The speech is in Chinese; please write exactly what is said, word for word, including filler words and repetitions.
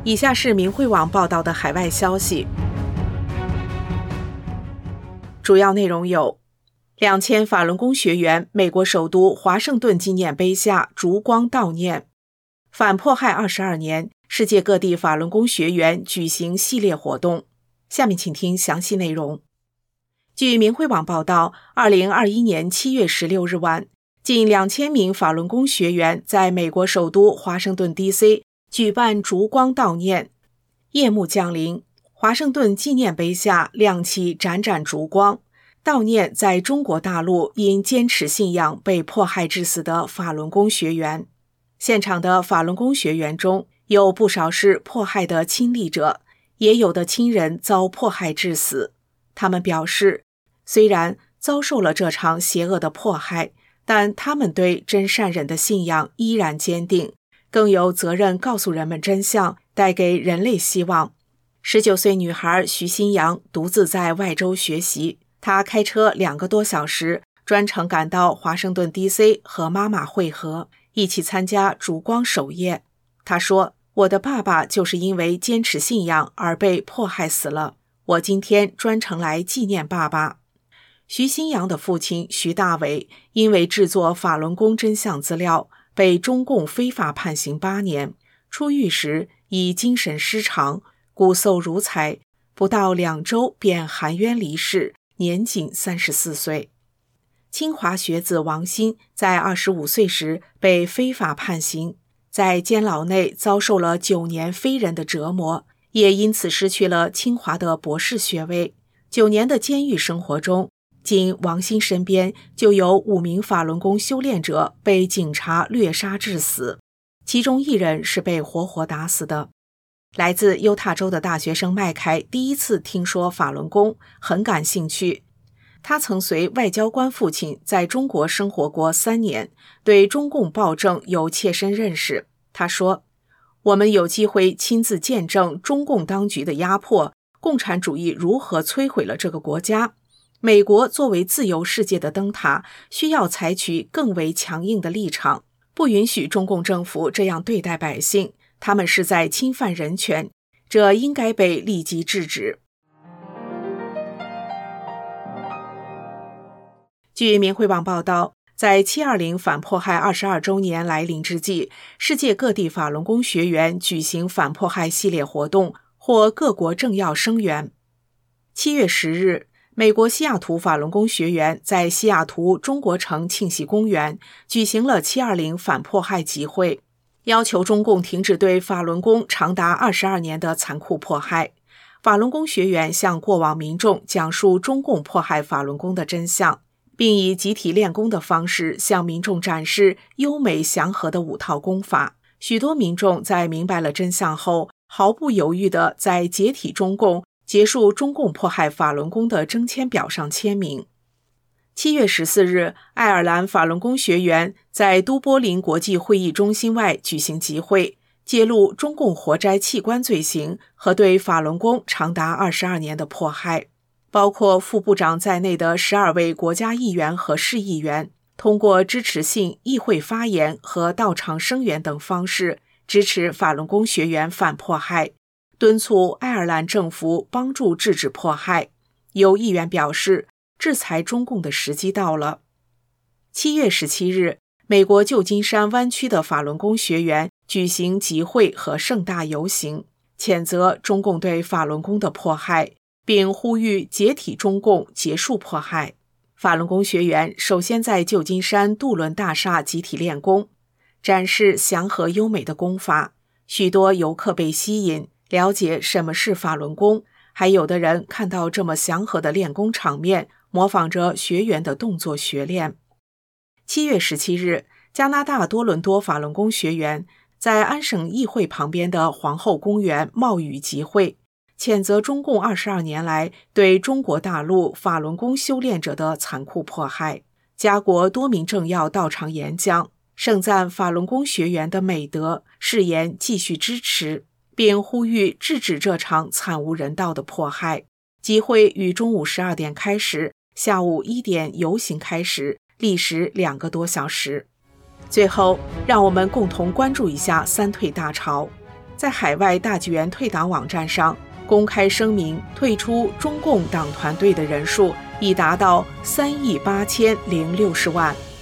以下是明慧网报道的海外消息，主要内容有：两千法轮功学员美国首都华盛顿纪念碑下烛光悼念；反迫害二十二年，世界各地法轮功学员举行系列活动。下面请听详细内容。据明慧网报道，二零二一年七月十六日晚，近两千名法轮功学员在美国首都华盛顿 D C 举办烛光悼念。夜幕降临，华盛顿纪念碑下亮起盏盏烛光，悼念在中国大陆因坚持信仰被迫害致死的法轮功学员。现场的法轮功学员中，有不少是迫害的亲历者，也有的亲人遭迫害致死。他们表示，虽然遭受了这场邪恶的迫害，但他们对真善忍的信仰依然坚定，更有责任告诉人们真相，带给人类希望。十九岁女孩徐新阳独自在外州学习，她开车两个多小时，专程赶到华盛顿 D C 和妈妈会合，一起参加烛光守夜。她说，我的爸爸就是因为坚持信仰而被迫害死了，我今天专程来纪念爸爸。徐新阳的父亲徐大伟因为制作法轮功真相资料，被中共非法判刑八年，出狱时以精神失常、骨瘦如柴，不到两周便含冤离世，年仅三十四岁。清华学子王鑫在二十五岁时被非法判刑，在监牢内遭受了九年非人的折磨，也因此失去了清华的博士学位。九年的监狱生活中，仅王鑫身边就有五名法轮功修炼者被警察掠杀致死，其中一人是被活活打死的。来自犹他州的大学生麦凯第一次听说法轮功，很感兴趣。他曾随外交官父亲在中国生活过三年，对中共暴政有切身认识。他说，我们有机会亲自见证中共当局的压迫，共产主义如何摧毁了这个国家。美国作为自由世界的灯塔，需要采取更为强硬的立场，不允许中共政府这样对待百姓，他们是在侵犯人权，这应该被立即制止。据明慧网报道，在七二零反迫害二十二周年来临之际，世界各地法轮功学员举行反迫害系列活动，或各国政要声援。七月十日，美国西雅图法轮功学员在西雅图中国城庆禧公园举行了七二零反迫害集会，要求中共停止对法轮功长达二十二年的残酷迫害。法轮功学员向过往民众讲述中共迫害法轮功的真相，并以集体练功的方式向民众展示优美祥和的五套功法。许多民众在明白了真相后，毫不犹豫地在解体中共、结束中共迫害法轮功的征签表上签名。七月十四日，爱尔兰法轮功学员在都柏林国际会议中心外举行集会，揭露中共活摘器官罪行和对法轮功长达二十二年的迫害。包括副部长在内的十二位国家议员和市议员，通过支持性议会发言和到场声援等方式，支持法轮功学员反迫害，敦促爱尔兰政府帮助制止迫害。有议员表示，制裁中共的时机到了。七月十七日，美国旧金山湾区的法轮功学员举行集会和盛大游行，谴责中共对法轮功的迫害，并呼吁解体中共，结束迫害。法轮功学员首先在旧金山杜伦大厦集体练功，展示祥和优美的功法，许多游客被吸引，了解什么是法轮功，还有的人看到这么祥和的练功场面，模仿着学员的动作学练。七月十七日，加拿大多伦多法轮功学员在安省议会旁边的皇后公园冒雨集会，谴责中共二十二年来对中国大陆法轮功修炼者的残酷迫害。加国多名政要到场演讲，盛赞法轮功学员的美德，誓言继续支持，并呼吁制止这场惨无人道的迫害。集会于中午十二点开始，下午一点游行开始，历时两个多小时。最后，让我们共同关注一下三退大潮。 在海外大纪元退党网站上公开声明，退出中共党团队的人数已达到三亿八千零六十万。